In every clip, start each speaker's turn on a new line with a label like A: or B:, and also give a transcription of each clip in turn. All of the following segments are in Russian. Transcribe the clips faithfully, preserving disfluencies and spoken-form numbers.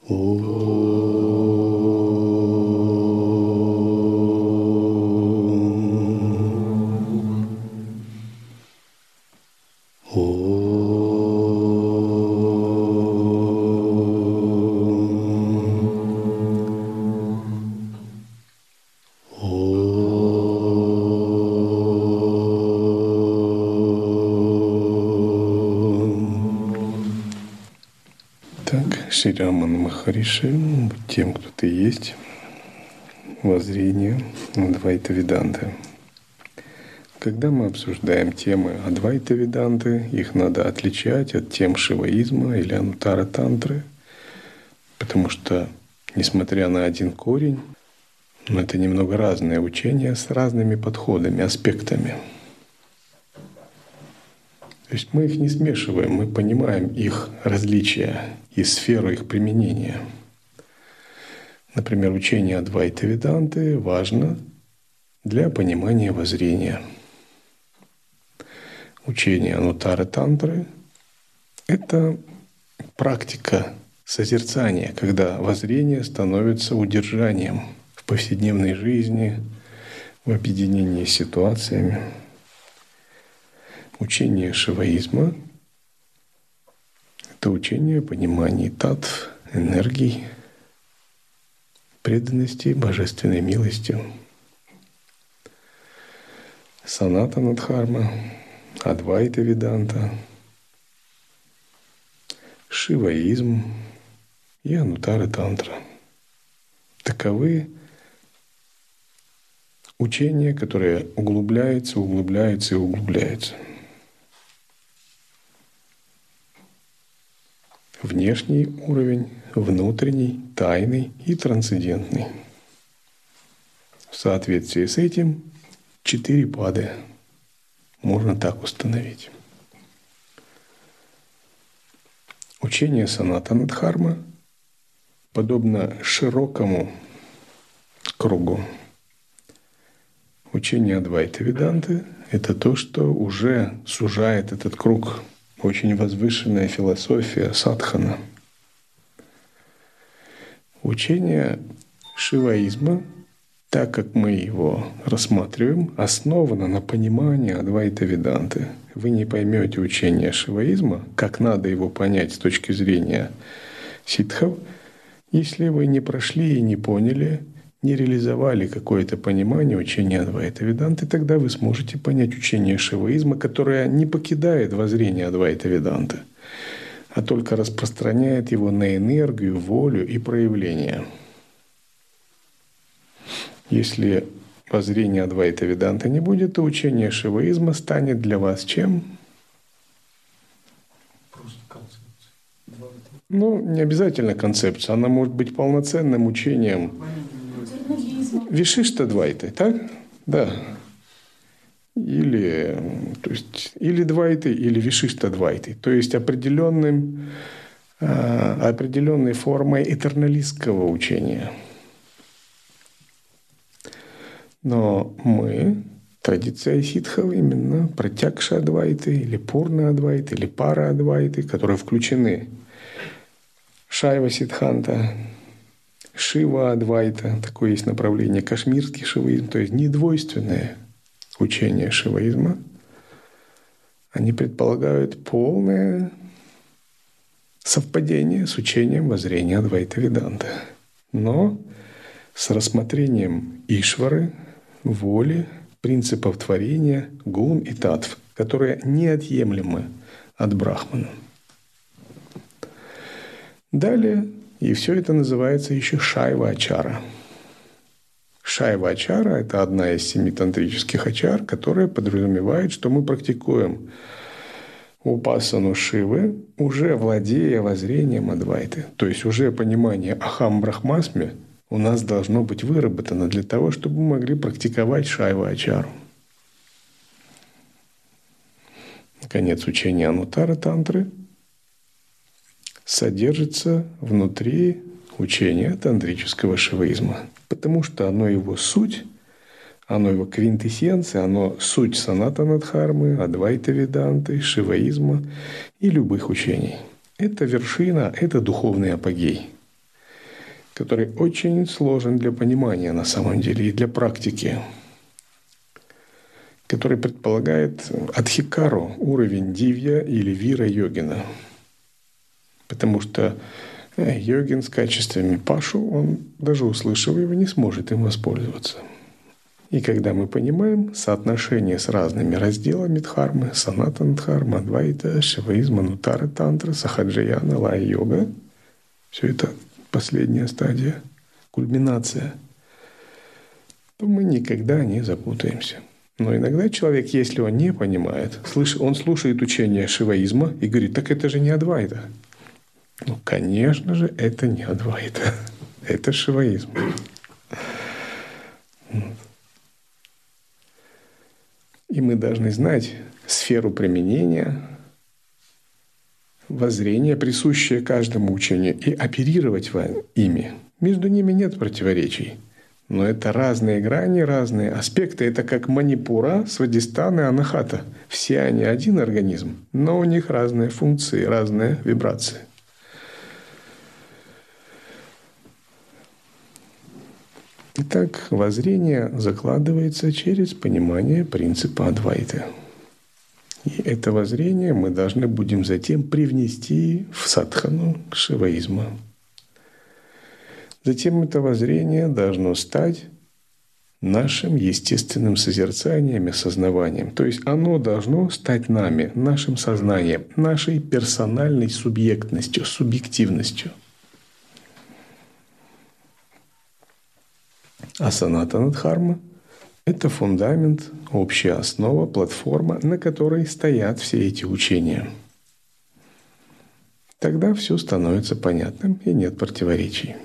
A: Шри Рамана Махариши, тем, кто ты есть, воззрение Адвайта Веданты. Когда мы обсуждаем темы Адвайта Веданты, их надо отличать от тем шиваизма или анутара тантры, потому что, несмотря на один корень, это немного разные учения с разными подходами, аспектами. То есть мы их не смешиваем, мы понимаем их различия и сферу их применения. Например, учение Адвайта Веданты важно для понимания воззрения. Учение Анутара Тантры — это практика созерцания, когда воззрение становится удержанием в повседневной жизни, в объединении с ситуациями. Учение шиваизма — это учение о понимании татв, энергий, преданности, божественной милостью. Санатана Дхарма, Адвайта Веданта, шиваизм и Анутара Тантра — таковы учения, которые углубляются, углубляются и углубляются. Внешний уровень, внутренний, тайный и трансцендентный. В соответствии с этим четыре пады можно так установить. Учение Санатана Дхарма подобно широкому кругу. Учение Адвайта Веданты — это то, что уже сужает этот круг. Очень возвышенная философия садхана. Учение шиваизма, так как мы его рассматриваем, основано на понимании Адвайта Веданты. Вы не поймете учение шиваизма, как надо его понять с точки зрения ситхов, если вы не прошли и не поняли, не реализовали какое-то понимание учения Адвайта Веданты, тогда вы сможете понять учение шиваизма, которое не покидает воззрение Адвайта Веданты, а только распространяет его на энергию, волю и проявление. Если воззрения Адвайта Веданты не будет, то учение шиваизма станет для вас чем?
B: Просто концепция.
A: Ну, не обязательно концепция. Она может быть полноценным учением Вишишта-двайты, так? Да. Или, то есть, или двайты, или Вишишта-двайты. То есть определенным, определенной формой этерналистского учения. Но мы, традиция ситхов, именно пратякша-адвайты, или пурна-адвайты, или пара-адвайты, которые включены в шайва-сиддханта, Шива-адвайта, такое есть направление, кашмирский шиваизм, то есть недвойственное учение шиваизма. Они предполагают полное совпадение с учением воззрения Адвайта Веданты, но с рассмотрением Ишвары, воли, принципов творения, гун и татв, которые неотъемлемы от Брахмана. Далее, и все это называется еще шайва-ачара. Шайва-ачара — это одна из семи тантрических ачар, которая подразумевает, что мы практикуем упасану Шивы, уже владея воззрением Адвайты. То есть уже понимание Ахам Брахмасми у нас должно быть выработано для того, чтобы мы могли практиковать шайва-ачару. Наконец, учение Анутара Тантры содержится внутри учения тантрического шиваизма, потому что оно его суть, оно его квинтэссенция, оно суть Санатана Дхармы, Адвайта Веданты, шиваизма и любых учений. Это вершина, это духовный апогей. который очень сложен для понимания на самом деле и для практики, который предполагает адхикару, уровень дивья или вира йогина. Потому что йогин с качествами пашу, он, даже услышав его, не сможет им воспользоваться. И когда мы понимаем соотношение с разными разделами дхармы, санатана дхарма, адвайта, шиваизма, нутара тантра, сахаджаяна, лая-йога, все это последняя стадия, кульминация, то мы никогда не запутаемся. Но иногда человек, если он не понимает, он слушает учение шиваизма и говорит, так это же не адвайта. Ну, конечно же, это не адвайта. Это шиваизм. И мы должны знать сферу применения, воззрение, присущее каждому учению, и оперировать ими. Между ними нет противоречий. Но это разные грани, разные аспекты. Это как манипура, свадистана и анахата. Все они один организм, но у них разные функции, разные вибрации. Итак, воззрение закладывается через понимание принципа адвайты. И это воззрение мы должны будем затем привнести в садхану шиваизма. Затем это воззрение должно стать нашим естественным созерцанием и осознаванием. То есть оно должно стать нами, нашим сознанием, нашей персональной субъектностью, субъективностью. А санатана дхарма – это фундамент, общая основа, платформа, на которой стоят все эти учения. Тогда все становится понятным и нет противоречий.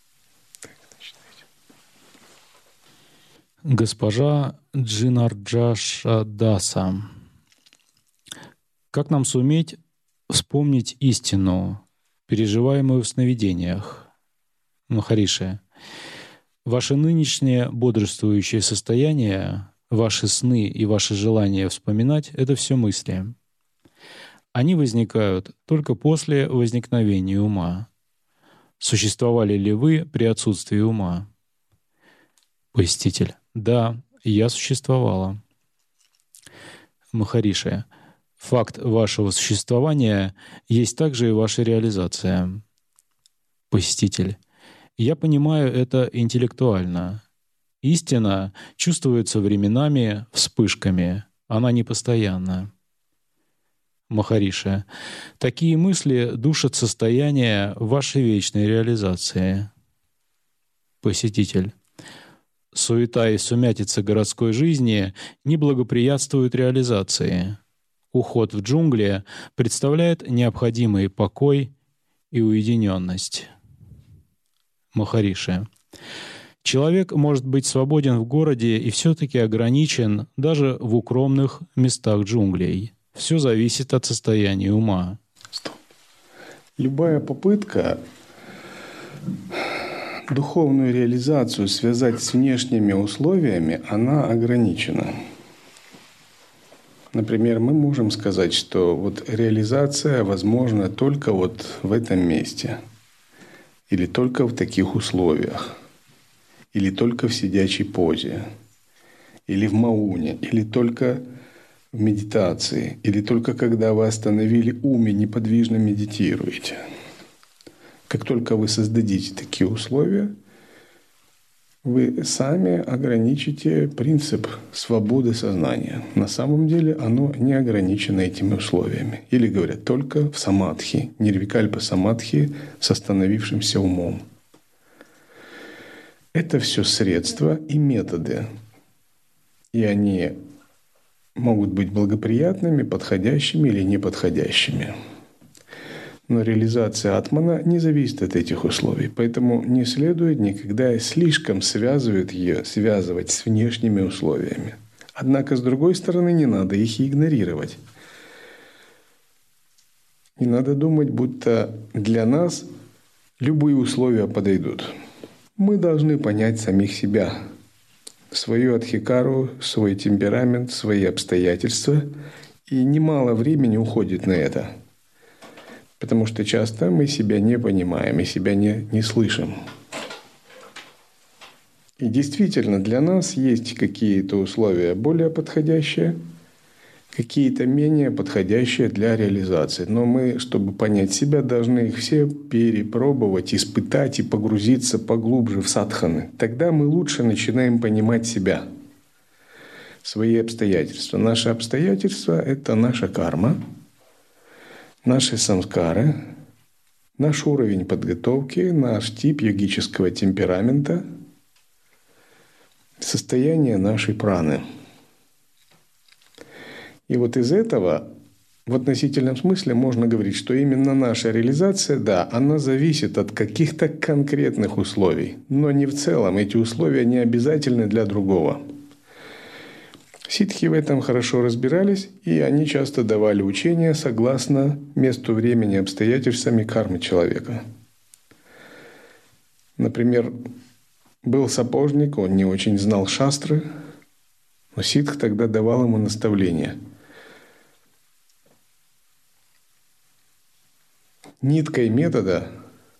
C: Госпожа Джинарджаша Даса. Как нам суметь вспомнить истину, переживаемую в сновидениях? Махариши, ваше нынешнее бодрствующее состояние, ваши сны и ваши желания вспоминать — это все мысли. Они возникают только после возникновения ума. Существовали ли вы при отсутствии ума? Посетитель. Да, я существовала. Махариши, факт вашего существования есть также и ваша реализация. Посетитель. Я понимаю это интеллектуально. Истина чувствуется временами, вспышками. Она непостоянна. Махариши, такие мысли душат состояние вашей вечной реализации. Посетитель. Суета и сумятица городской жизни не благоприятствуют реализации. Уход в джунгли представляет необходимый покой и уединенность. Махариши. Человек может быть свободен в городе и все-таки ограничен даже в укромных местах джунглей. Все зависит от состояния ума.
A: Стоп. Любая попытка духовную реализацию связать с внешними условиями, она ограничена. Например, мы можем сказать, что вот реализация возможна только вот в этом месте, или только в таких условиях, или только в сидячей позе, или в мауне, или только в медитации, или только когда вы остановили ум и неподвижно медитируете. Как только вы создадите такие условия, вы сами ограничите принцип свободы сознания. На самом деле оно не ограничено этими условиями. Или говорят, только в самадхи, нирвикальпа самадхи с остановившимся умом. Это все средства и методы. И они могут быть благоприятными, подходящими или неподходящими. Но реализация атмана не зависит от этих условий. Поэтому не следует никогда слишком связывать ее, связывать с внешними условиями. Однако, с другой стороны, не надо их и игнорировать. Не надо думать, будто для нас любые условия подойдут. Мы должны понять самих себя, свою адхикару, свой темперамент, свои обстоятельства. И немало времени уходит на это. Потому что часто мы себя не понимаем и себя не, не слышим. И действительно, для нас есть какие-то условия более подходящие, какие-то менее подходящие для реализации. Но мы, чтобы понять себя, должны их все перепробовать, испытать и погрузиться поглубже в садханы. Тогда мы лучше начинаем понимать себя, свои обстоятельства. Наши обстоятельства — это наша карма, наши самскары, наш уровень подготовки, наш тип йогического темперамента, состояние нашей праны. И вот из этого в относительном смысле можно говорить, что именно наша реализация, да, она зависит от каких-то конкретных условий, но не в целом. Эти условия не обязательны для другого. Ситхи в этом хорошо разбирались, и они часто давали учения согласно месту, времени, обстоятельствам и кармы человека. Например, был сапожник, он не очень знал шастры, но ситх тогда давал ему наставление. Ниткой метода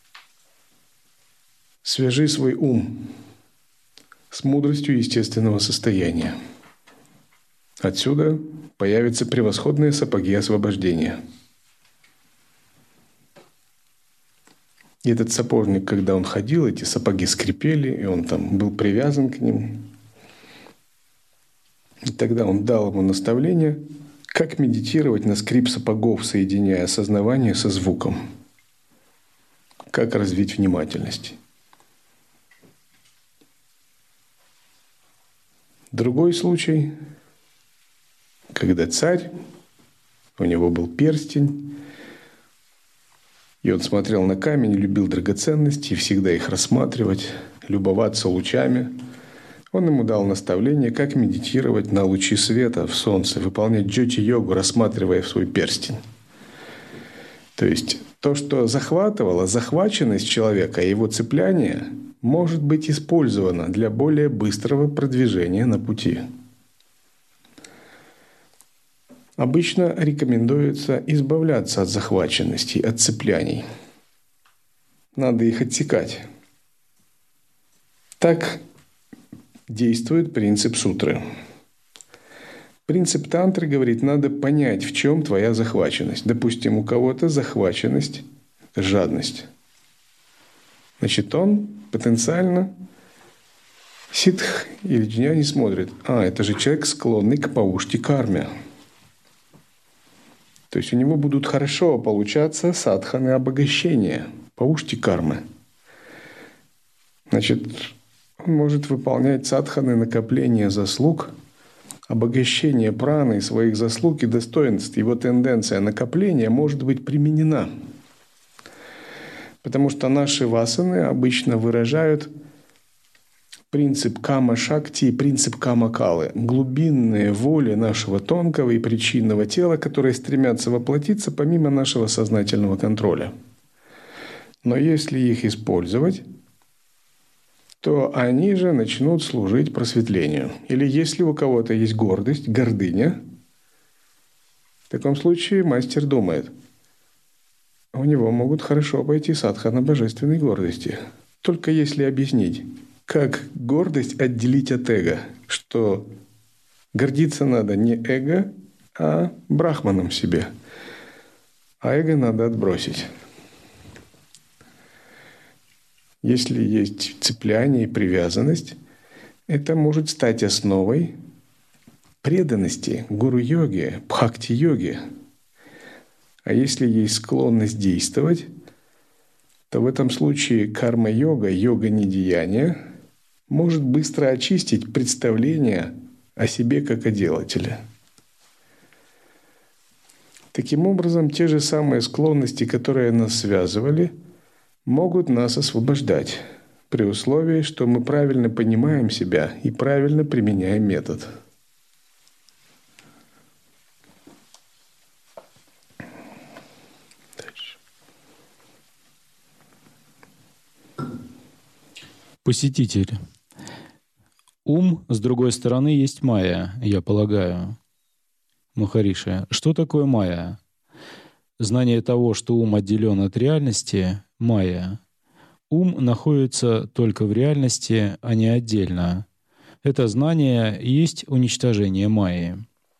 A: свяжи свой ум с мудростью естественного состояния. Отсюда появятся превосходные сапоги освобождения. И этот сапожник, когда он ходил, эти сапоги скрипели, и он там был привязан к ним. И тогда он дал ему наставление, как медитировать на скрип сапогов, соединяя осознавание со звуком. Как развить внимательность. Другой случай, когда царь, у него был перстень, и он смотрел на камень, любил драгоценности, и всегда их рассматривать, любоваться лучами. Он ему дал наставление, как медитировать на лучи света в солнце, выполнять джоти-йогу, рассматривая свой перстень. То есть то, что захватывало, захваченность человека и его цепляние, может быть использовано для более быстрого продвижения на пути. Обычно рекомендуется избавляться от захваченностей, от цепляний. Надо их отсекать. Так действует принцип сутры. Принцип тантры говорит, надо понять, в чем твоя захваченность. Допустим, у кого-то захваченность – это жадность. Значит, он потенциально, ситх или джняни смотрит, а, это же человек, склонный к паушти-карме. То есть у него будут хорошо получаться садханы обогащения, паушти-кармы. Значит, он может выполнять садханы накопления заслуг, обогащение праны, своих заслуг и достоинств. Его тенденция накопления может быть применена. Потому что наши васаны обычно выражают принцип кама-шакти и принцип кама-калы. Глубинные воли нашего тонкого и причинного тела, которые стремятся воплотиться помимо нашего сознательного контроля. Но если их использовать, то они же начнут служить просветлению. Или если у кого-то есть гордость, гордыня, в таком случае мастер думает, у него могут хорошо пойти садхана божественной гордости. Только если объяснить, как гордость отделить от эго, что гордиться надо не эго, а брахманом себе, а эго надо отбросить. Если есть цепляние и привязанность, это может стать основой преданности гуру-йоге, бхакти-йоге. А если есть склонность действовать, то в этом случае карма-йога, йога недеяния, может быстро очистить представление о себе как о делателе. Таким образом, те же самые склонности, которые нас связывали, могут нас освобождать, при условии, что мы правильно понимаем себя и правильно применяем метод.
C: Посетитель. Ум, с другой стороны, есть майя, я полагаю. Махариши, что такое майя? Знание того, что ум отделен от реальности — майя. Ум находится только в реальности, а не отдельно. Это знание есть уничтожение майи.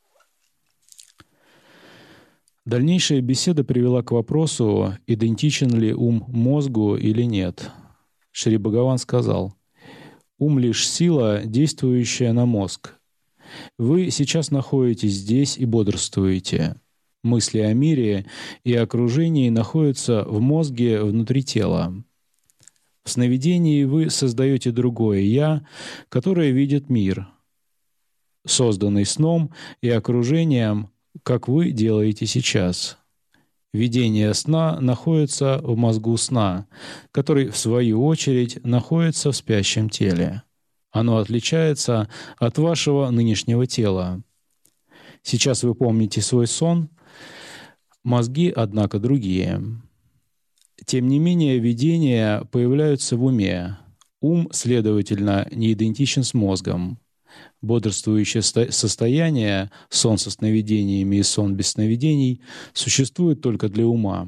C: Дальнейшая беседа привела к вопросу, идентичен ли ум мозгу или нет. Шри Бхагаван сказал: «Ум — лишь сила, действующая на мозг. Вы сейчас находитесь здесь и бодрствуете. Мысли о мире и окружении находятся в мозге внутри тела. В сновидении вы создаете другое «я», которое видит мир, созданный сном и окружением, как вы делаете сейчас. Видение сна находится в мозгу сна, который, в свою очередь, находится в спящем теле. Оно отличается от вашего нынешнего тела. Сейчас вы помните свой сон, мозги, однако, другие. Тем не менее, видения появляются в уме. Ум, следовательно, не идентичен с мозгом. Бодрствующее состояние, сон со сновидениями и сон без сновидений, существует только для ума.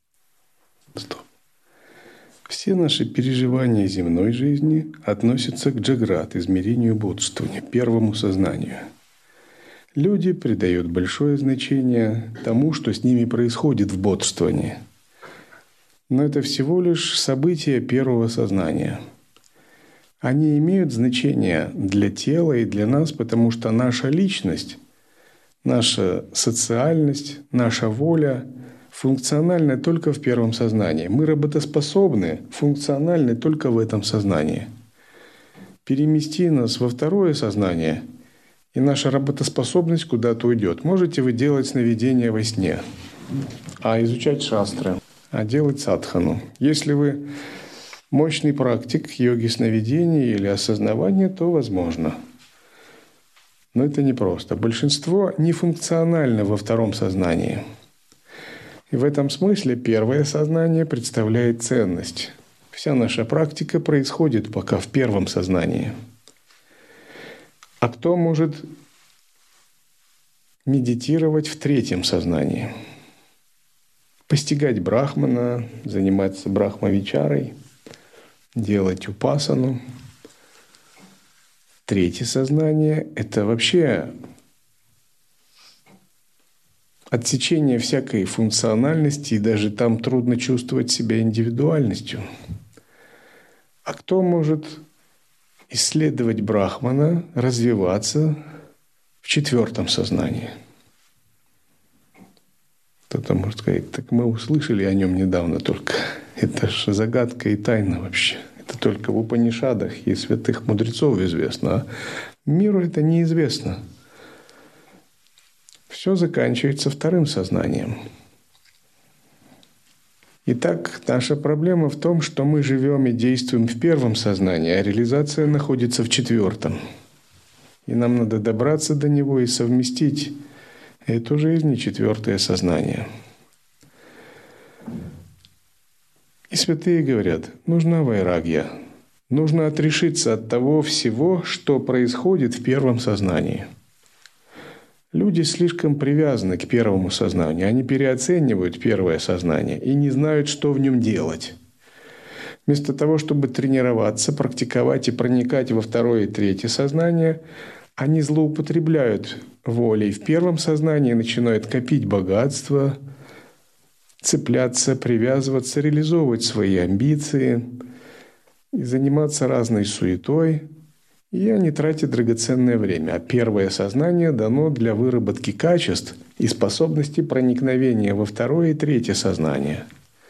A: Стоп. Все наши переживания земной жизни относятся к джаграт, измерению бодрствования, первому сознанию. Люди придают большое значение тому, что с ними происходит в бодрствовании. Но это всего лишь события первого сознания. Они имеют значение для тела и для нас, потому что наша личность, наша социальность, наша воля функциональны только в первом сознании. Мы работоспособны, функциональны только в этом сознании. Перемести нас во второе сознание, и наша работоспособность куда-то уйдет. Можете вы делать сновидения во сне, а изучать шастры, а делать садхану. Если вы мощный практик йоги сновидений или осознавания, то возможно. Но это непросто. Большинство нефункционально во втором сознании. И в этом смысле первое сознание представляет ценность. Вся наша практика происходит пока в первом сознании. А кто может медитировать в третьем сознании? Постигать брахмана, заниматься брахмавичарой, делать упасану. Третье сознание — это вообще отсечение всякой функциональности, и даже там трудно чувствовать себя индивидуальностью. А кто может исследовать брахмана, развиваться в четвертом сознании? Кто-то может сказать: так мы услышали о нем недавно только. Это же загадка и тайна вообще. Это только в Упанишадах и святых мудрецов известно. А миру это неизвестно. Все заканчивается вторым сознанием. Итак, наша проблема в том, что мы живем и действуем в первом сознании, а реализация находится в четвертом. И нам надо добраться до него и совместить эту жизнь и четвертое сознание. И святые говорят: нужна вайрагья, нужно отрешиться от того всего, что происходит в первом сознании. Люди слишком привязаны к первому сознанию, они переоценивают первое сознание и не знают, что в нем делать. Вместо того, чтобы тренироваться, практиковать и проникать во второе и третье сознание, они злоупотребляют волей в первом сознании, начинают копить богатство, цепляться, привязываться, реализовывать свои амбиции и заниматься разной суетой. И они тратят драгоценное время. А первое сознание дано для выработки качеств и способности проникновения во второе и третье сознание.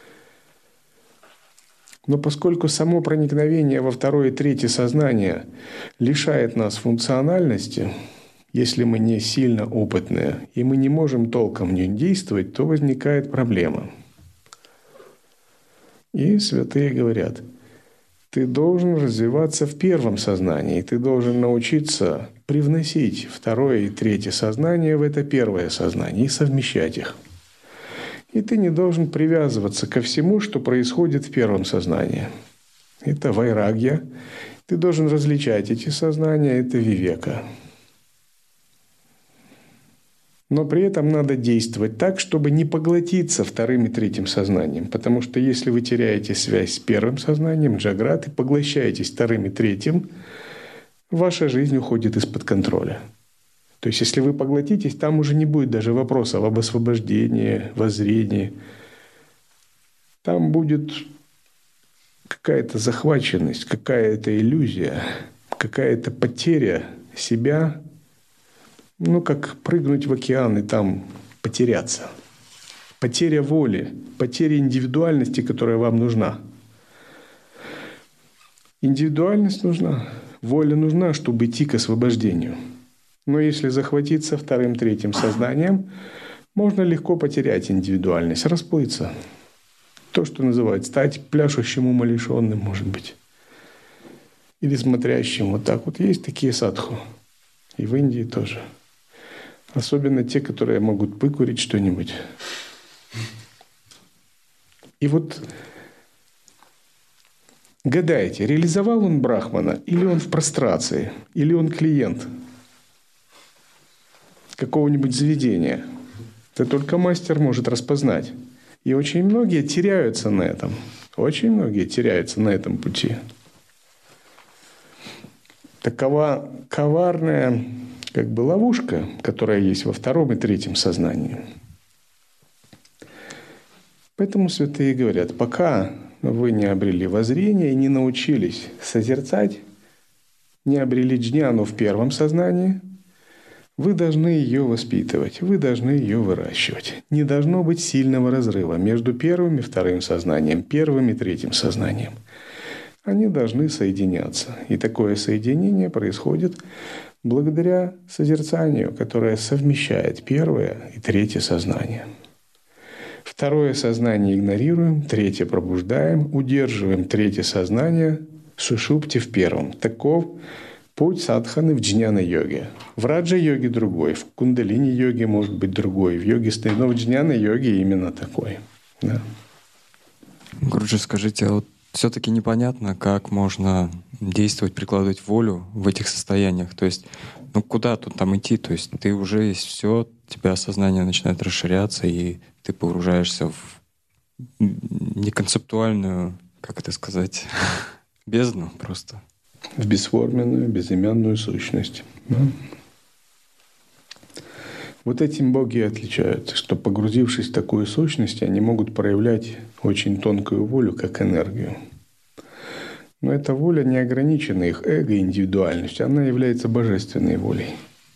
A: Но поскольку само проникновение во второе и третье сознание лишает нас функциональности, если мы не сильно опытные, и мы не можем толком в нем действовать, то возникает проблема. И святые говорят: ты должен развиваться в первом сознании, ты должен научиться привносить второе и третье сознание в это первое сознание и совмещать их. И ты не должен привязываться ко всему, что происходит в первом сознании. Это вайрагья. Ты должен различать эти сознания, это вивека. Но при этом надо действовать так, чтобы не поглотиться вторым и третьим сознанием. Потому что если вы теряете связь с первым сознанием, джаграт, и поглощаетесь вторым и третьим, ваша жизнь уходит из-под контроля. То есть если вы поглотитесь, там уже не будет даже вопросов об освобождении, воззрении. Там будет какая-то захваченность, какая-то иллюзия, какая-то потеря себя. Ну, как прыгнуть в океан и там потеряться. Потеря воли, потеря индивидуальности, которая вам нужна. Индивидуальность нужна, воля нужна, чтобы идти к освобождению. Но если захватиться вторым, третьим сознанием, можно легко потерять индивидуальность, расплыться. То, что называют стать пляшущим умалишенным, может быть. Или смотрящим. Вот так вот. Есть такие садху. И в Индии тоже. Особенно те, которые могут выкурить что-нибудь. И вот гадайте, реализовал он брахмана, или он в прострации, или он клиент какого-нибудь заведения. Это только мастер может распознать. И очень многие теряются на этом. Очень многие теряются на этом пути. Такова коварная как бы ловушка, которая есть во втором и третьем сознании. Поэтому святые говорят, пока вы не обрели воззрение и не научились созерцать, не обрели джняну в первом сознании, вы должны ее воспитывать, вы должны ее выращивать. Не должно быть сильного разрыва между первым и вторым сознанием, первым и третьим сознанием. Они должны соединяться. И такое соединение происходит благодаря созерцанию, которое совмещает первое и третье сознание. Второе сознание игнорируем, третье пробуждаем, удерживаем третье сознание, сушупти в первом. Таков путь садханы в джняна-йоге. В раджа-йоге другой, в кундалини-йоге может быть другой, в йоге стоит, но в джняна-йоге именно такой. Да.
D: Гуруджи, скажите, а вот все-таки непонятно, как можно действовать, прикладывать волю в этих состояниях. То есть, ну куда тут там идти? То есть ты уже есть все, у тебя сознание начинает расширяться, и ты погружаешься в неконцептуальную, как это сказать, бездну просто.
A: В бесформенную, безымянную сущность. Да? Вот этим боги и отличаются, что, погрузившись в такую сущность, они могут проявлять очень тонкую волю, как энергию. Но эта воля не ограничена их эго и индивидуальностью, она является божественной волей.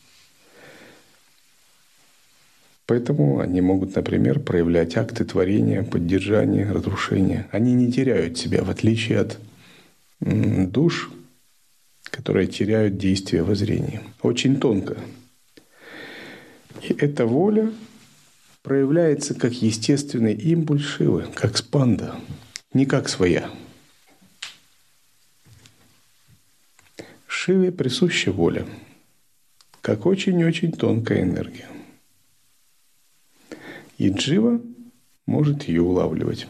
A: Поэтому они могут, например, проявлять акты творения, поддержания, разрушения. Они не теряют себя, в отличие от душ, которые теряют действие воззрения. Очень тонко. И эта воля проявляется как естественный импульс Шивы, как спанда, не как своя. Шиве присуща воля, как очень-очень тонкая энергия. И джива может ее улавливать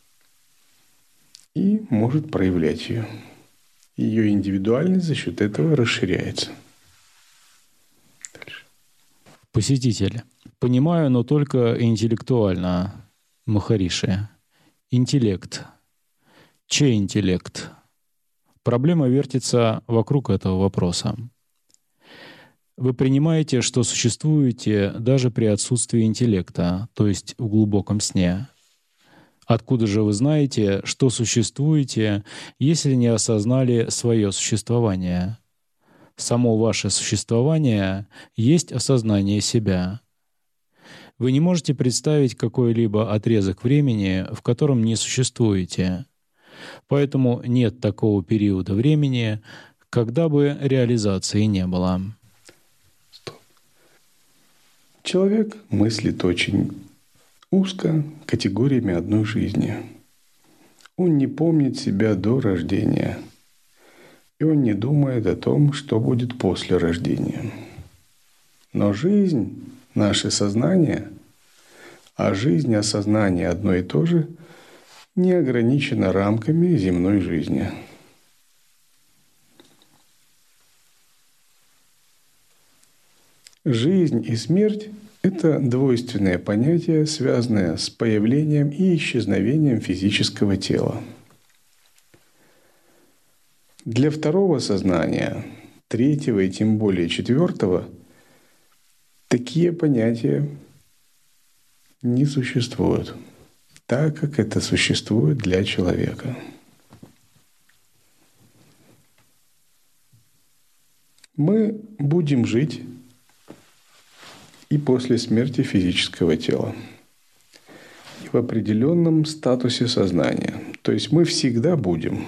A: и может проявлять ее. Ее индивидуальность за счет этого расширяется. Дальше.
C: Посетитель. Понимаю, но только интеллектуально, Махариши. Интеллект. Чей интеллект? Проблема вертится вокруг этого вопроса. Вы принимаете, что существуете даже при отсутствии интеллекта, то есть в глубоком сне. Откуда же вы знаете, что существуете, если не осознали свое существование? Само ваше существование есть осознание себя. Вы не можете представить какой-либо отрезок времени, в котором не существуете. Поэтому нет такого периода времени, когда бы реализации не было.
A: Человек мыслит очень узко, категориями одной жизни. Он не помнит себя до рождения. И он не думает о том, что будет после рождения. Но жизнь, наше сознание, а жизнь и осознание одно и то же, не ограничена рамками земной жизни. Жизнь и смерть Это двойственное понятие, связанное с появлением и исчезновением физического тела. Для второго сознания, третьего и тем более четвертого, такие понятия не существуют, так как это существует для человека. Мы будем жить и после смерти физического тела, и в определенном статусе сознания. То есть мы всегда будем,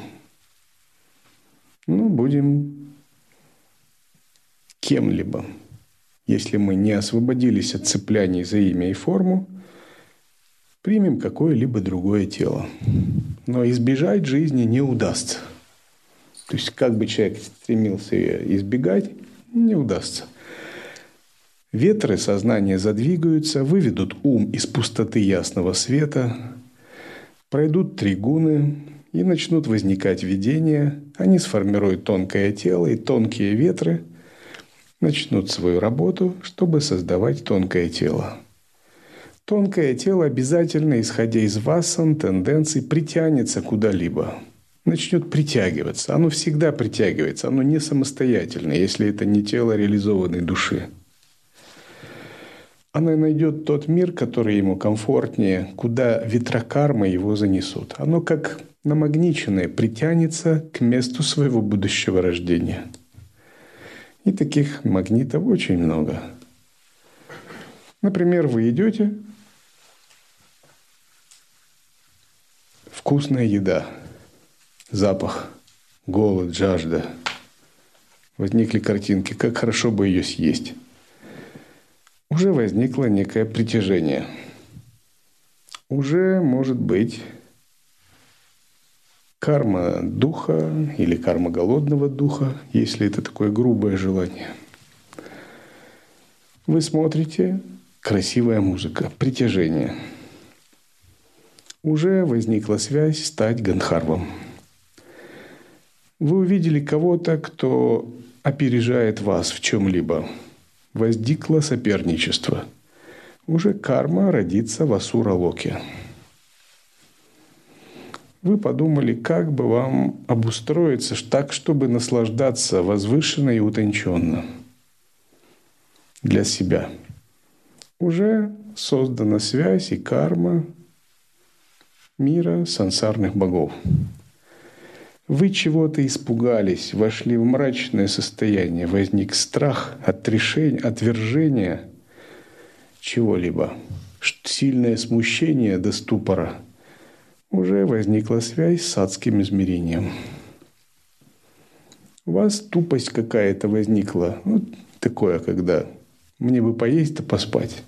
A: ну, будем кем-либо. Если мы не освободились от цепляний за имя и форму, примем какое-либо другое тело. Но избежать жизни не удастся. То есть как бы человек стремился ее избегать, не удастся. Ветры сознания задвигаются, выведут ум из пустоты ясного света, пройдут три гуны и начнут возникать видения. Они сформируют тонкое тело, и тонкие ветры начнут свою работу, чтобы создавать тонкое тело. Тонкое тело обязательно, исходя из васан, тенденций, притянется куда-либо. Начнет притягиваться. Оно всегда притягивается. Оно не самостоятельно, если это не тело реализованной души. Оно найдет тот мир, который ему комфортнее, куда ветра кармы его занесут. Оно как намагниченное притянется к месту своего будущего рождения. И таких магнитов очень много. Например, вы идете, вкусная еда, запах, голод, жажда. Возникли картинки, как хорошо бы ее съесть. Уже возникло некое притяжение. Уже может быть карма духа или карма голодного духа, если это такое грубое желание. Вы смотрите, красивая музыка, притяжение. Уже возникла связь стать Гандхарвом. Вы увидели кого-то, кто опережает вас в чем-либо. Возникло соперничество. Уже карма родится в асура-локе. Вы подумали, как бы вам обустроиться так, чтобы наслаждаться возвышенно и утонченно для себя. Уже создана связь и карма мира сансарных богов. Вы чего-то испугались, вошли в мрачное состояние, возник страх, отрешение, отвержение чего-либо, сильное смущение до ступора. Уже возникла связь с адским измерением. У вас тупость какая-то возникла, вот такое, когда мне бы поесть да поспать.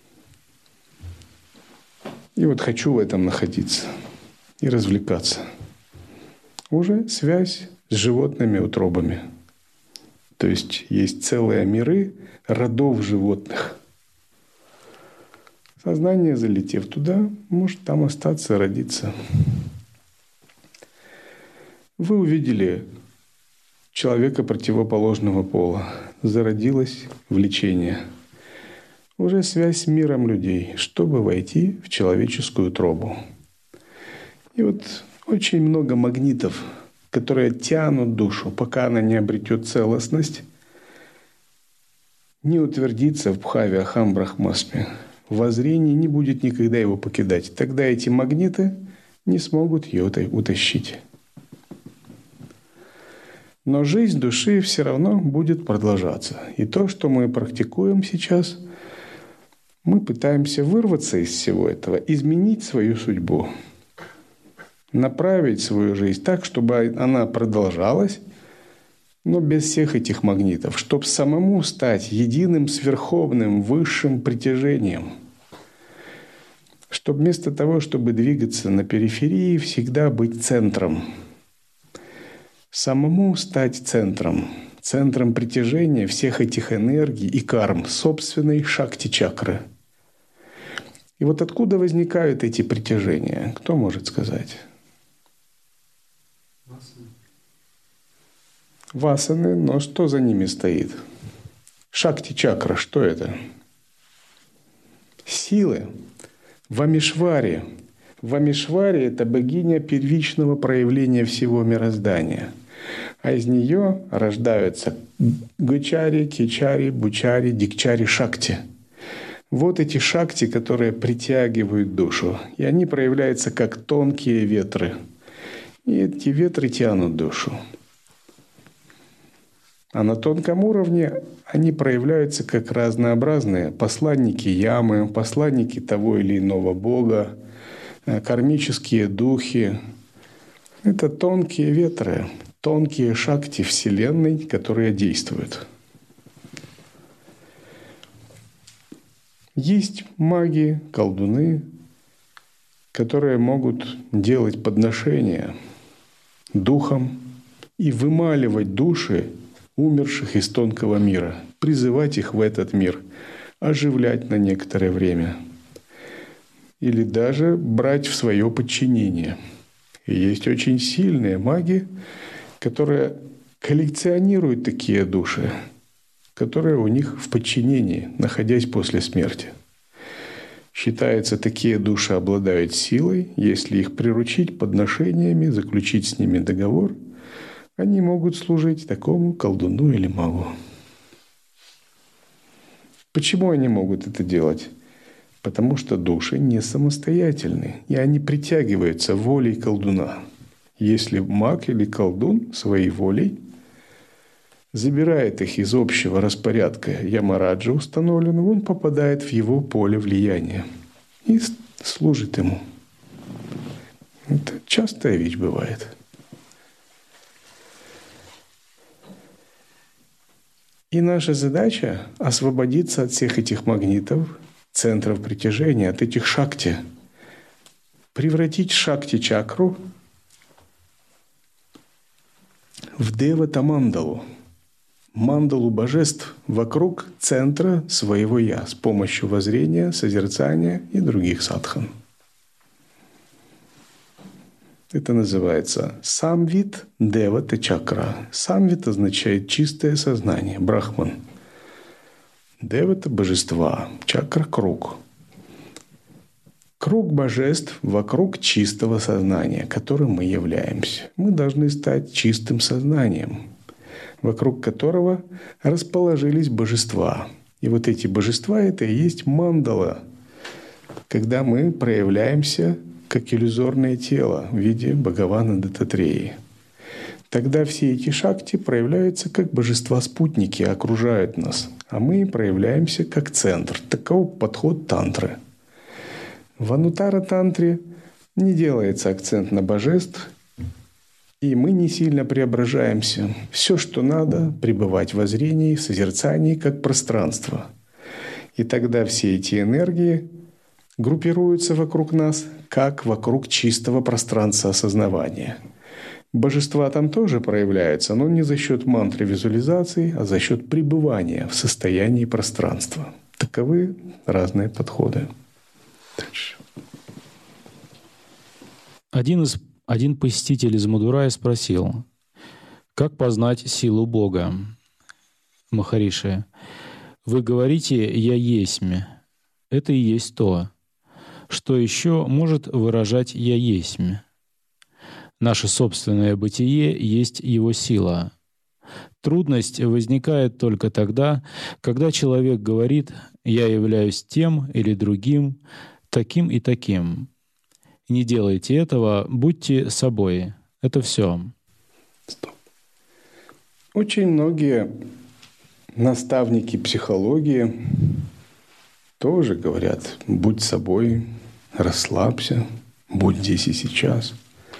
A: И вот хочу в этом находиться и развлекаться. Уже связь с животными утробами. То есть есть целые миры родов животных. Сознание, залетев туда, может там остаться, родиться. Вы увидели человека противоположного пола. Зародилось влечение. Уже связь с миром людей, чтобы войти в человеческую утробу. И вот очень много магнитов, которые тянут душу, пока она не обретет целостность, не утвердится в бхаве ахам брахмасме. В воззрении не будет никогда его покидать. Тогда эти магниты не смогут ее утащить. Но жизнь души все равно будет продолжаться. И то, что мы практикуем сейчас, мы пытаемся вырваться из всего этого, изменить свою судьбу, направить свою жизнь так, чтобы она продолжалась, но без всех этих магнитов, чтобы самому стать единым сверховным высшим притяжением, чтобы вместо того, чтобы двигаться на периферии, всегда быть центром, самому стать центром, центром притяжения всех этих энергий и карм, собственной шакти-чакры. И вот откуда возникают эти притяжения? Кто может сказать? Васаны, но что за ними стоит? Шакти-чакра, что это? силы в Амишваре. В Амишваре – это богиня первичного проявления всего мироздания. А из нее рождаются Гачари, Кечари, Бучари, Дикчари, Шакти. Вот эти шакти, которые притягивают душу. И они проявляются как тонкие ветры. И эти ветры тянут душу. А на тонком уровне они проявляются как разнообразные посланники ямы, посланники того или иного бога, кармические духи. Это тонкие ветры, тонкие шакти Вселенной, которые действуют. Есть маги, колдуны, которые могут делать подношения духам и вымаливать души умерших из тонкого мира, призывать их в этот мир, оживлять на некоторое время или даже брать в свое подчинение. И есть очень сильные маги, которые коллекционируют такие души, которые у них в подчинении, находясь после смерти. Считается, такие души обладают силой, если их приручить подношениями, заключить с ними договор, они могут служить такому колдуну или магу. Почему они могут это делать? Потому что души не самостоятельны, и они притягиваются волей колдуна. Если маг или колдун своей волей забирает их из общего распорядка Ямараджа установленного, он попадает в его поле влияния и служит ему. Это частая вещь бывает. И наша задача – освободиться от всех этих магнитов, центров притяжения, от этих шакти. Превратить шакти-чакру в девата-мандалу, мандалу божеств вокруг центра своего «я» с помощью воззрения, созерцания и других садхан. Это называется самвит девата чакра. Самвит означает чистое сознание, брахман. Девата – божества, чакра – круг. Круг божеств вокруг чистого сознания, которым мы являемся. Мы должны стать чистым сознанием, вокруг которого расположились божества. И вот эти божества – это и есть мандала, когда мы проявляемся как иллюзорное тело в виде Бхагавана Даттатреи. Тогда все эти шакти проявляются как божества-спутники, окружают нас, а мы проявляемся как центр. Таков подход тантры. В Анутара-тантре не делается акцент на божеств, и мы не сильно преображаемся. Все, что надо, пребывать в воззрении, в созерцании, как пространство. И тогда все эти энергии группируются вокруг нас, как вокруг чистого пространства осознавания. Божества там тоже проявляются, но не за счет мантры визуализации, а за счет пребывания в состоянии пространства. Таковы разные подходы. Дальше.
C: Один, из, один посетитель из Мадурая спросил, как познать силу Бога? Махариши, вы говорите «я есмь». Это и есть то, что еще может выражать «я есмь». Наше собственное бытие есть его сила. Трудность возникает только тогда, когда человек говорит «я являюсь тем или другим, таким и таким». Не делайте этого, будьте собой. Это все.
A: Стоп. Очень многие наставники психологии тоже говорят «будь собой, расслабься, будь здесь и сейчас».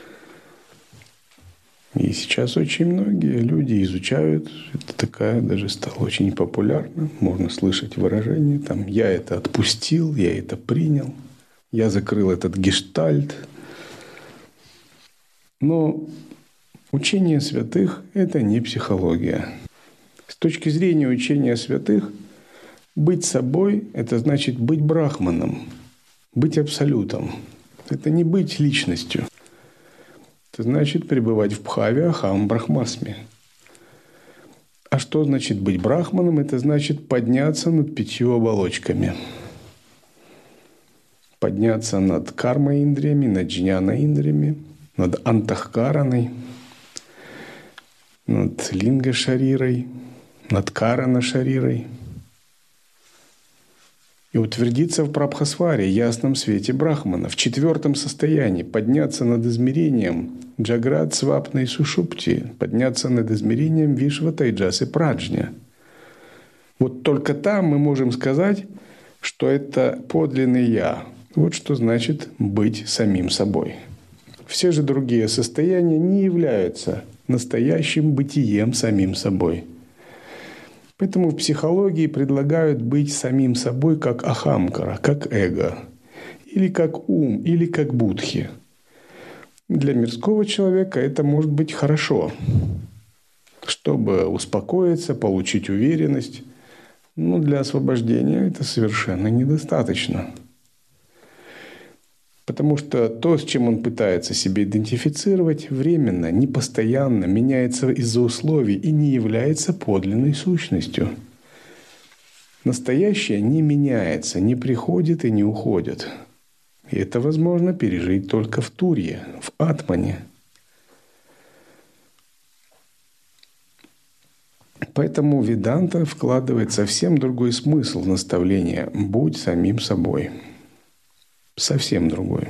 A: И сейчас очень многие люди изучают, это такая даже стало очень популярно, можно слышать выражение, там, я это отпустил, я это принял, я закрыл этот гештальт. Но учение святых – это не психология. С точки зрения учения святых, быть собой – это значит быть брахманом, быть абсолютом. Это не быть личностью. Это значит пребывать в бхаве ахам брахмасме. А что значит быть брахманом? Это значит подняться над пятью оболочками. подняться над карма-индриями, над джняна-индриями, над антахкараной, над линга-шарирой, над карана-шарирой. И утвердиться в прабхасваре, ясном свете Брахмана, в четвертом состоянии, подняться над измерением Джаграт, Свапна и Сушупти, подняться над измерением Вишва, Тайджас и Праджня. Вот только там мы можем сказать, что это подлинный «Я». Вот что значит быть самим собой. Все же другие состояния не являются настоящим бытием самим собой. Поэтому в психологии предлагают быть самим собой как ахамкара, как эго, или как ум, или как будхи. Для мирского человека это может быть хорошо, чтобы успокоиться, получить уверенность. Но для освобождения это совершенно недостаточно. Потому что то, с чем он пытается себя идентифицировать, временно, непостоянно меняется из-за условий и не является подлинной сущностью. Настоящее не меняется, не приходит и не уходит. И это возможно пережить только в Турье, в Атмане. Поэтому Веданта вкладывает совсем другой смысл в наставление «будь самим собой». Совсем другой.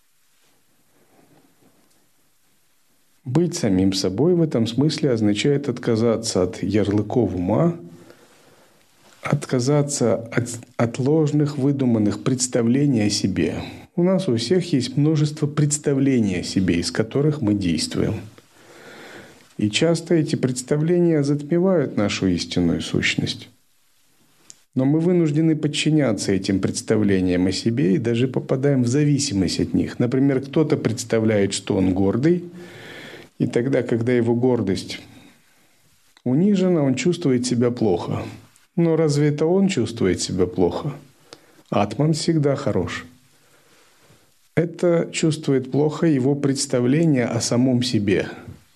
A: Быть самим собой в этом смысле означает отказаться от ярлыков ума, отказаться от, от ложных выдуманных представлений о себе. У нас у всех есть множество представлений о себе, из которых мы действуем. И часто эти представления затмевают нашу истинную сущность. Но мы вынуждены подчиняться этим представлениям о себе и даже попадаем в зависимость от них. Например, кто-то представляет, что он гордый, и тогда, когда его гордость унижена, он чувствует себя плохо. Но разве это он чувствует себя плохо? Атман всегда хорош. Это чувствует плохо его представление о самом себе.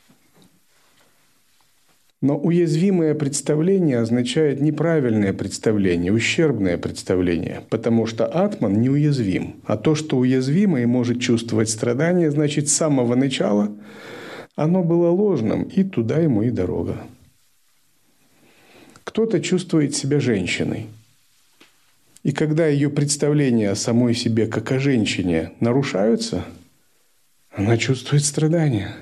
A: Но уязвимое представление означает неправильное представление, ущербное представление, потому что атман неуязвим. А то, что уязвимо и может чувствовать страдания, значит, с самого начала оно было ложным, и туда ему и дорога. Кто-то чувствует себя женщиной. И когда ее представления о самой себе как о женщине нарушаются, она чувствует страдания.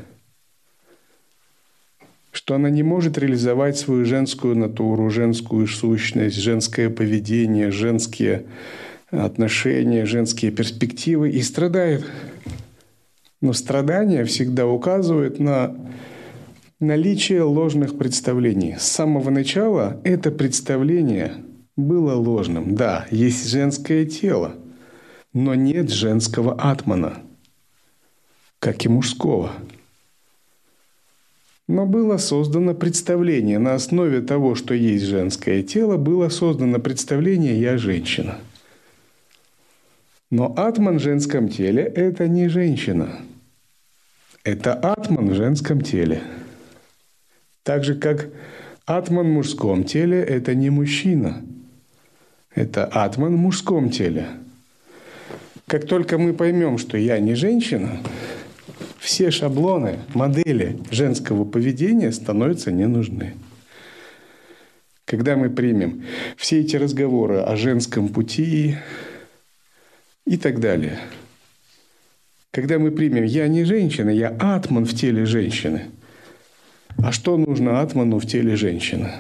A: Что она не может реализовать свою женскую натуру, женскую сущность, женское поведение, женские отношения, женские перспективы и страдает. Но страдания всегда указывают на наличие ложных представлений. С самого начала это представление было ложным. Да, есть женское тело, но нет женского атмана, как и мужского. Но было создано представление. На основе того, что есть женское тело, было создано представление «я женщина». Но атман в женском теле – это не женщина. Это атман в женском теле. Так же, как атман в мужском теле – это не мужчина. Это атман в мужском теле. Как только мы поймем, что я не женщина, все шаблоны, модели женского поведения становятся не нужны. Когда мы примем все эти разговоры о женском пути и так далее. Когда мы примем «я не женщина, я атман в теле женщины». А что нужно атману в теле женщины?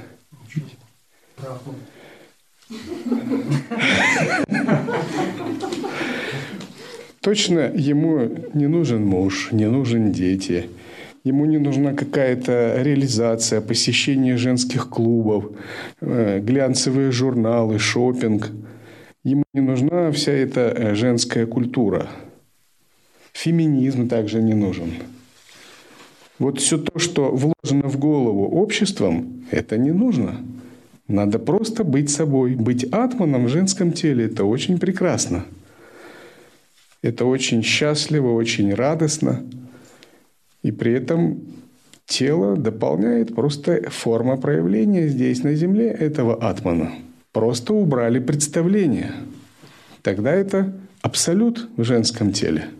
A: Точно ему не нужен муж, не нужен дети. Ему не нужна какая-то реализация, посещение женских клубов, глянцевые журналы, шопинг. Ему не нужна вся эта женская культура. Феминизм также не нужен. Вот все то, что вложено в голову обществом, это не нужно. Надо просто быть собой. Быть атманом в женском теле – это очень прекрасно. Это очень счастливо, очень радостно. И при этом тело дополняет просто форма проявления здесь, на земле, этого атмана. Просто убрали представление. Тогда это абсолют в женском теле.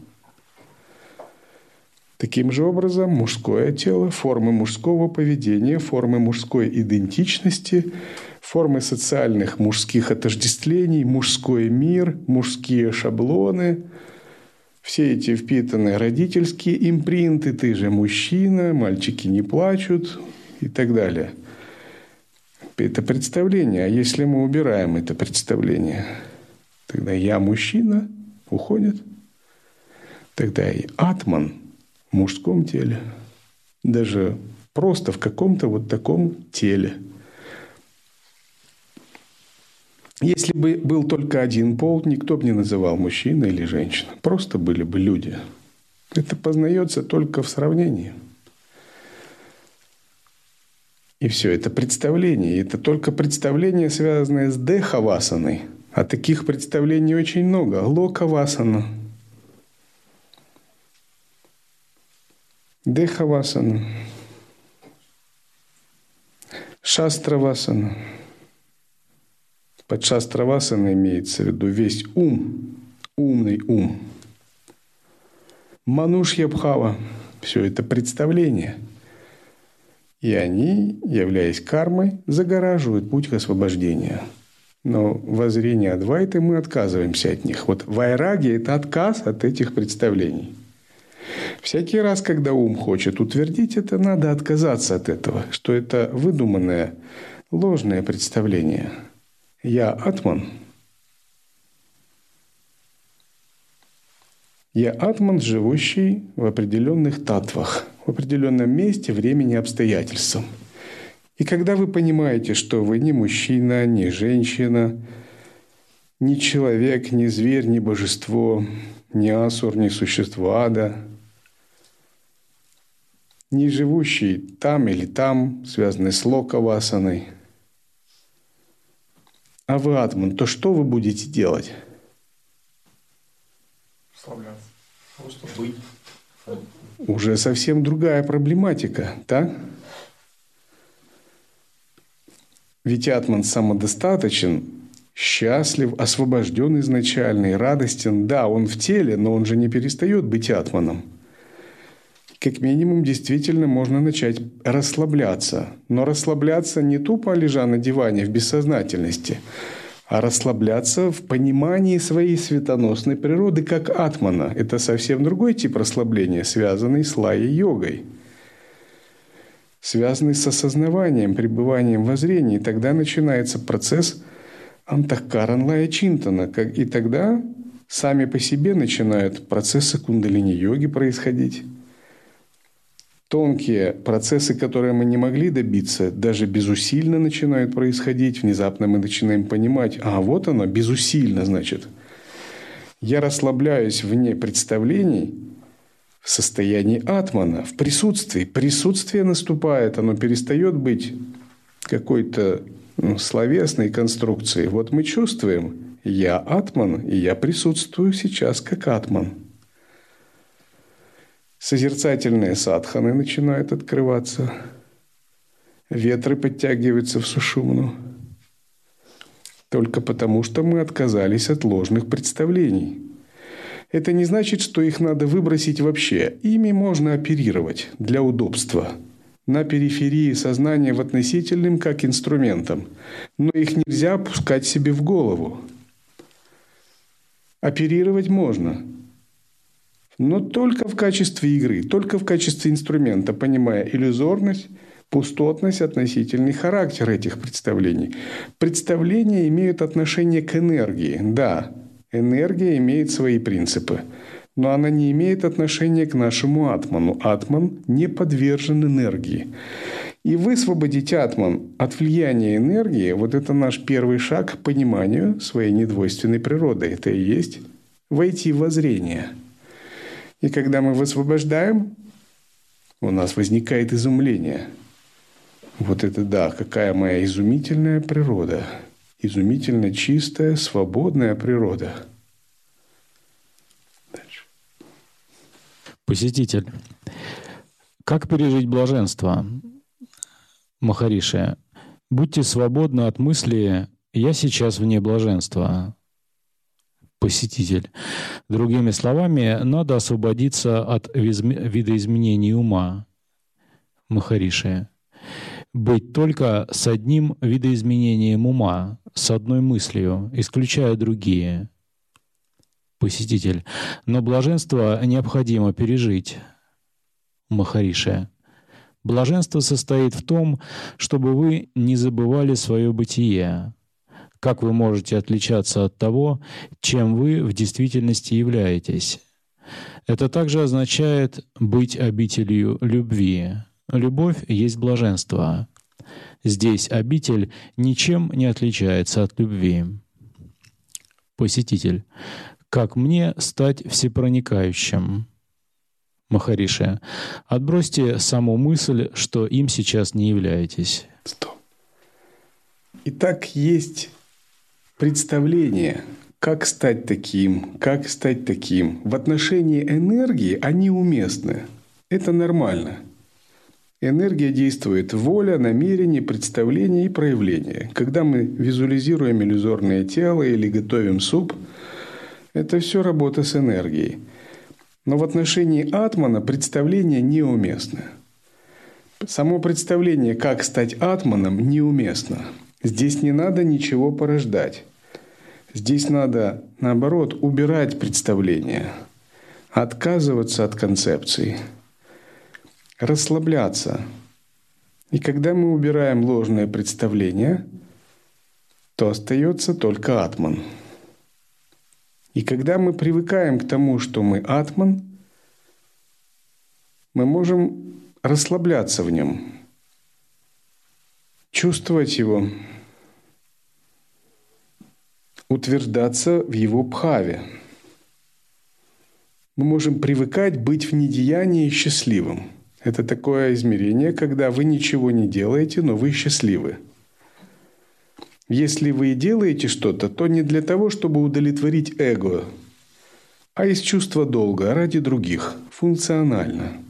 A: Таким же образом, мужское тело, формы мужского поведения, формы мужской идентичности, формы социальных мужских отождествлений, мужской мир, мужские шаблоны, все эти впитанные родительские импринты, ты же мужчина, мальчики не плачут и так далее. Это представление. А если мы убираем это представление, тогда я мужчина уходит, тогда и атман в мужском теле, даже просто в каком-то вот таком теле. Если бы был только один пол, никто бы не называл мужчина или женщина. Просто были бы люди. Это познается только в сравнении. И все, это представление. Это только представление, связанное с дехавасаной. А таких представлений очень много. Локавасана, дехавасана, шастравасана. Под шастравасаной имеется в виду весь ум, умный ум. Манушьябхава – все это представление. И они, являясь кармой, загораживают путь к освобождению. Но воззрение Адвайты мы отказываемся от них. Вот вайраги – это отказ от этих представлений. Всякий раз, когда ум хочет утвердить это, надо отказаться от этого, что это выдуманное, ложное представление. Я атман. Я атман, живущий в определенных татвах, в определенном месте, времени, обстоятельствах. И когда вы понимаете, что вы не мужчина, не женщина, не человек, не зверь, не божество, не асур, не существо ада, не живущий там или там, связанный с локавасаной, а вы атман, то что вы будете делать?
B: Славляться. Просто быть.
A: Уже совсем другая проблематика, так? Ведь атман самодостаточен, счастлив, освобожден изначально и радостен. Да, он в теле, но он же не перестает быть атманом. Как минимум, действительно можно начать расслабляться. Но расслабляться не тупо лежа на диване в бессознательности, а расслабляться в понимании своей светоносной природы как атмана. Это совсем другой тип расслабления, связанный с лая-йогой, связанный с осознаванием, пребыванием во зрении. И тогда начинается процесс антахкаран лая-чинтана. И тогда сами по себе начинают процессы кундалини-йоги происходить. Тонкие процессы, которые мы не могли добиться, даже безусильно начинают происходить. Внезапно мы начинаем понимать, а вот оно, безусильно, значит. Я расслабляюсь вне представлений в состоянии атмана, в присутствии. Присутствие наступает, оно перестает быть какой-то ну, словесной конструкцией. Вот мы чувствуем, я атман, и я присутствую сейчас как атман. Созерцательные садханы начинают открываться. Ветры подтягиваются в сушумну. Только потому, что мы отказались от ложных представлений. Это не значит, что их надо выбросить вообще. Ими можно оперировать для удобства. На периферии сознания в относительном как инструментом. Но их нельзя пускать себе в голову. Оперировать можно. Но только в качестве игры, только в качестве инструмента, понимая иллюзорность, пустотность, относительный характер этих представлений. Представления имеют отношение к энергии. Да, энергия имеет свои принципы, но она не имеет отношения к нашему атману. Атман не подвержен энергии. И высвободить атман от влияния энергии – вот это наш первый шаг к пониманию своей недвойственной природы. Это и есть войти в воззрение. И когда мы высвобождаем, у нас возникает изумление. Вот это да, какая моя изумительная природа. Изумительно чистая, свободная природа. Дальше.
C: Посетитель. Как пережить блаженство? Махариши, будьте свободны от мысли «я сейчас вне блаженства». Посетитель. Другими словами, надо освободиться от видоизменений ума. Махариши. Быть только с одним видоизменением ума, с одной мыслью, исключая другие. Посетитель. Но блаженство необходимо пережить. Махариши. Блаженство состоит в том, чтобы вы не забывали свое бытие. Как вы можете отличаться от того, чем вы в действительности являетесь? Это также означает быть обителью любви. Любовь есть блаженство. Здесь обитель ничем не отличается от любви. Посетитель. Как мне стать всепроникающим? Махариши. Отбросьте саму мысль, что им сейчас не являетесь.
A: Стоп. Итак, есть представление, как стать таким, как стать таким. В отношении энергии они уместны. Это нормально. Энергия действует воля, намерение, представление и проявление. Когда мы визуализируем иллюзорное тело или готовим суп, это все работа с энергией. Но в отношении атмана представление неуместно. Само представление, как стать атманом, неуместно. Здесь не надо ничего порождать. Здесь надо, наоборот, убирать представление, отказываться от концепций, расслабляться. И когда мы убираем ложное представление, то остается только атман. И когда мы привыкаем к тому, что мы атман, мы можем расслабляться в нем, чувствовать его, утверждаться в его бхаве. Мы можем привыкать быть в недеянии счастливым. Это такое измерение, когда вы ничего не делаете, но вы счастливы. Если вы делаете что-то, то не для того, чтобы удовлетворить эго, а из чувства долга ради других, функционально.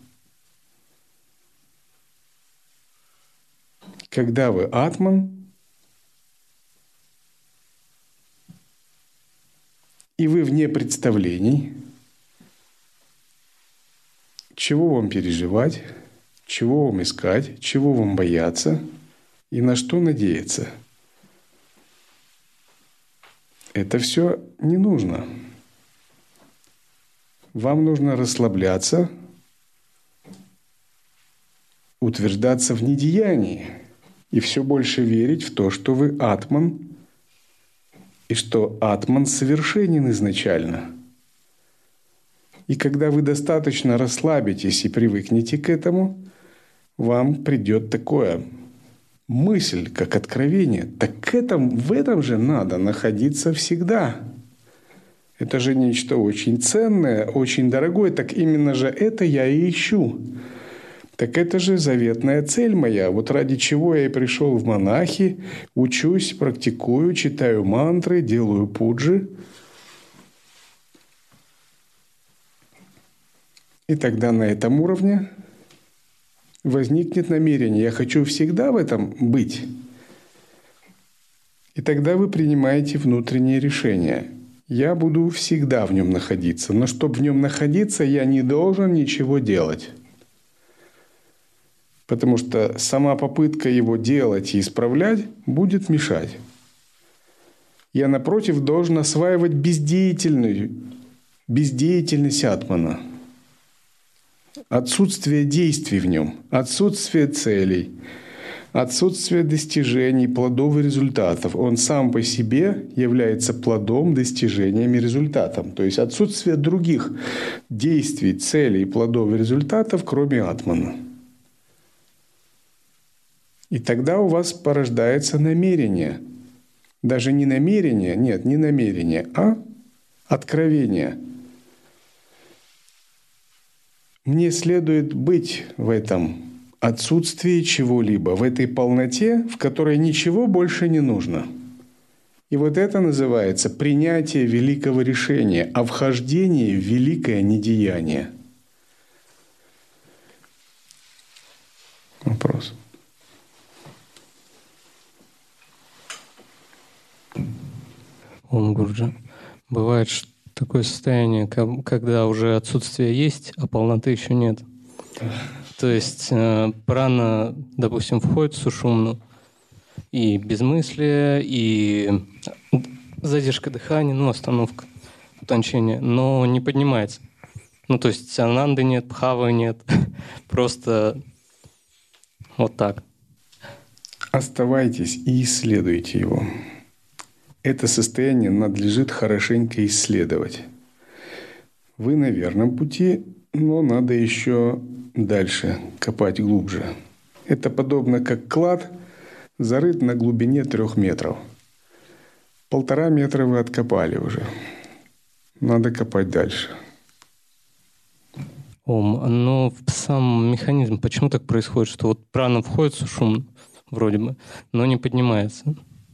A: Когда вы атман, и вы вне представлений, чего вам переживать, чего вам искать, чего вам бояться и на что надеяться. Это все не нужно. Вам нужно расслабляться, утверждаться в недеянии и все больше верить в то, что вы атман, и что атман совершенен изначально. И когда вы достаточно расслабитесь и привыкнете к этому, вам придет такое мысль, как откровение. Так этом, в этом же надо находиться всегда. Это же нечто очень ценное, очень дорогое. Так именно же это я и ищу. Так это же заветная цель моя. Вот ради чего я и пришел в монахи, учусь, практикую, читаю мантры, делаю пуджи. И тогда на этом уровне возникнет намерение. Я хочу всегда в этом быть. И тогда вы принимаете внутреннее решение. Я буду всегда в нем находиться. Но чтобы в нем находиться, я не должен ничего делать. Потому что сама попытка его делать и исправлять будет мешать. Я, напротив, должен осваивать бездеятельную, бездеятельность атмана. Отсутствие действий в нем, отсутствие целей, отсутствие достижений, плодов и результатов. Он сам по себе является плодом, достижением и результатом. То есть отсутствие других действий, целей, плодов и результатов, кроме атмана. И тогда у вас порождается намерение. Даже не намерение, нет, не намерение, а откровение. Мне следует быть в этом отсутствии чего-либо, в этой полноте, в которой ничего больше не нужно. И вот это называется принятие великого решения о вхождении в великое недеяние. Вопрос.
E: Ом Гурджи. Бывает такое состояние, когда уже отсутствие есть, а полноты еще нет. То есть э, прана, допустим, входит в сушумну, и безмыслие, и задержка дыхания, ну, остановка, утончение, но не поднимается. Ну, то есть ананды нет, бхавы нет, просто вот так.
A: Оставайтесь и исследуйте его. Это состояние надлежит хорошенько исследовать. Вы на верном пути, но надо еще дальше копать глубже. Это подобно как клад, зарыт на глубине трех метров. Полтора метра вы откопали уже. Надо копать дальше.
E: Ом, но сам механизм, почему так происходит, что вот прана входит в сушумну, вроде бы, но не поднимается?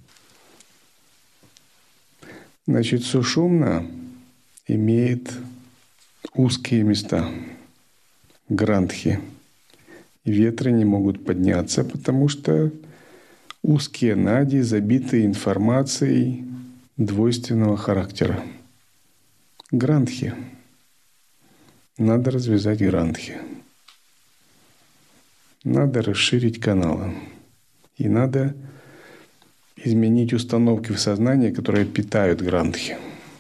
A: Значит, сушумна имеет узкие места, грандхи. Ветры не могут подняться, потому что узкие нади забиты информацией двойственного характера. Грандхи. Надо развязать грандхи. Надо расширить каналы. И надо изменить установки в сознании, которые питают грандхи.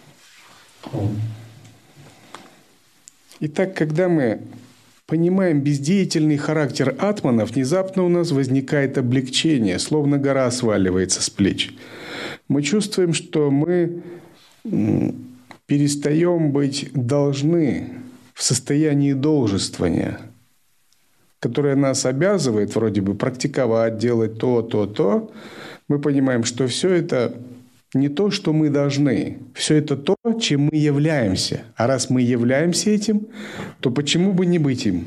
A: Итак, когда мы понимаем бездеятельный характер атманов, внезапно у нас возникает облегчение, словно гора сваливается с плеч. Мы чувствуем, что мы перестаем быть должны в состоянии должествования, которое нас обязывает вроде бы практиковать, делать то, то, то. Мы понимаем, что все это не то, что мы должны. Все это то, чем мы являемся. А раз мы являемся этим, то почему бы не быть им?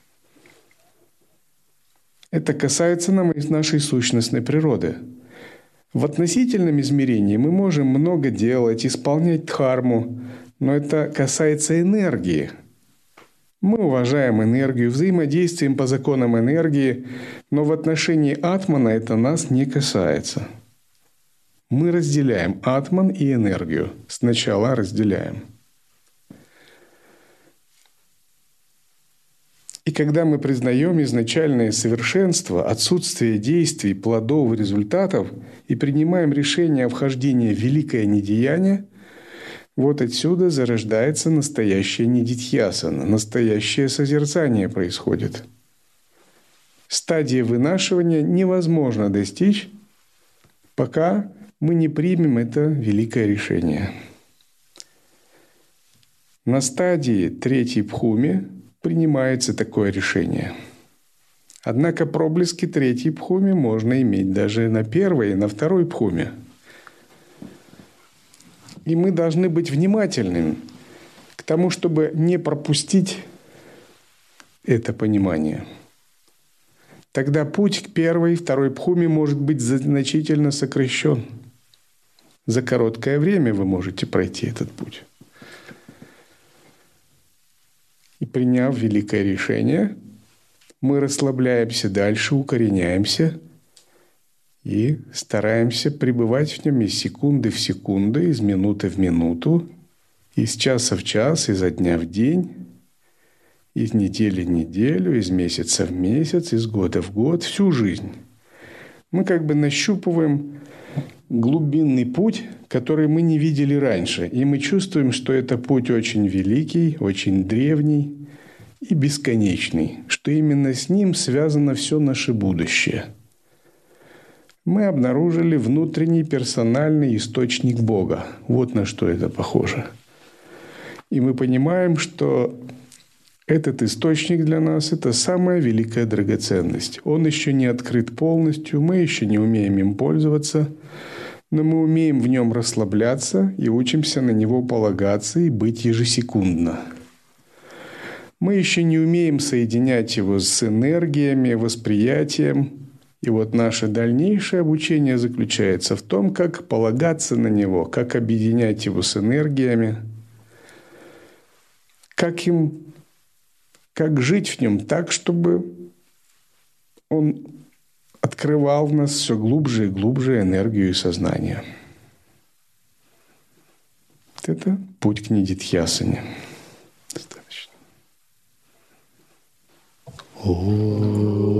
A: Это касается нам и нашей сущностной природы. В относительном измерении мы можем много делать, исполнять дхарму, но это касается энергии. Мы уважаем энергию, взаимодействуем по законам энергии, но в отношении атмана это нас не касается. Мы разделяем атман и энергию. Сначала разделяем. И когда мы признаем изначальное совершенство, отсутствие действий, плодов и результатов и принимаем решение о вхождении в великое недеяние, вот отсюда зарождается настоящая нидидхьясана, настоящее созерцание происходит. Стадии вынашивания невозможно достичь, пока мы не примем это великое решение. На стадии третьей пхуми принимается такое решение. Однако проблески третьей пхуми можно иметь даже на первой и на второй пхуме. И мы должны быть внимательными к тому, чтобы не пропустить это понимание. Тогда путь к первой и второй пхуме может быть значительно сокращен. За короткое время вы можете пройти этот путь. И приняв великое решение, мы расслабляемся дальше, укореняемся и стараемся пребывать в нем из секунды в секунду, из минуты в минуту, из часа в час, изо дня в день, из недели в неделю, из месяца в месяц, из года в год, всю жизнь. Мы как бы нащупываем глубинный путь, который мы не видели раньше. И мы чувствуем, что это путь очень великий, очень древний и бесконечный, что именно с ним связано все наше будущее. Мы обнаружили внутренний персональный источник Бога. Вот на что это похоже. И мы понимаем, что этот источник для нас – это самая великая драгоценность. Он еще не открыт полностью, мы еще не умеем им пользоваться, но мы умеем в нем расслабляться и учимся на него полагаться и быть ежесекундно. Мы еще не умеем соединять его с энергиями, восприятием. И вот наше дальнейшее обучение заключается в том, как полагаться на него, как объединять его с энергиями, как им, как жить в нем так, чтобы он открывал в нас все глубже и глубже энергию и сознание. Это путь к нидидхьясане. Достаточно. О.